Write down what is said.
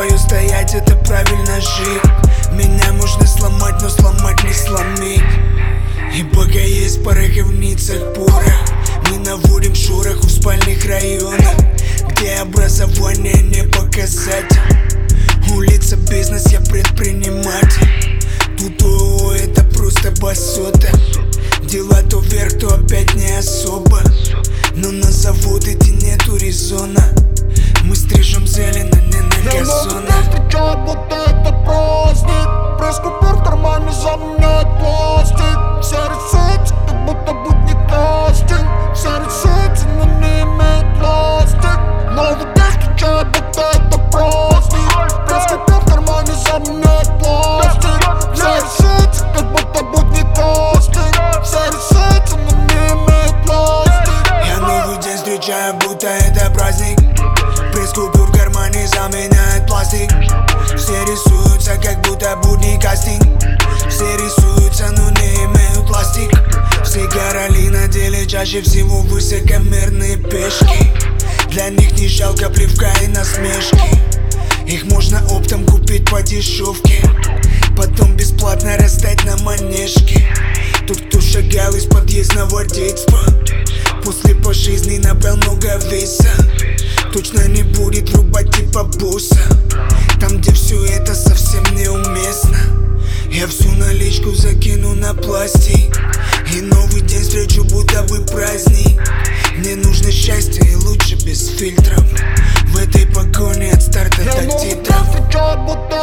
свое стоять, это правильно жить. Меня можно сломать, но сломать не сломить. И пока есть в пороховницах порох, мы наводим шорох в спальных районах, где образование не показать. Улица бизнес, я предприниматель. Тут ООО это просто басота. Дела то вверх, то опять не особо. Но на завод идти нету резона. Мы стрижем зелень, а не на газонах. Я встречаю, будто это праздник. Пресс-купюр в кармане заменяет пластик. Все рисуются, как будто будни кастинг. Все рисуются, но не имеют пластик. Новый день встречаю, будто это праздник. Пресс-купюр в кармане заменяет пластик. Все рисуются, как будто будни кастинг. Все рисуются, но не имеют пластик. Я новый день встречаю, будто это праздник. Пресс-купюр в кармане заменяет пластик. Все рисуются, как будто будний кастинг. Все рисуются, но не имеют пластик. Все короли на деле чаще всего высокомерные пешки. Для них не жалко плевка и насмешки. Их можно оптом купить по дешевке, потом бесплатно раздать на манежке. Тот, кто шагал из подъездного детства, после по жизни набрал много веса, точно не будет врубать типа босса. Там, где все это совсем неуместно, я всю наличку закину на пластик. И новый день встречу, будто бы праздник. Мне нужно счастье и лучше без фильтров. В этой погоне от старта до титров. Я встречаю, будто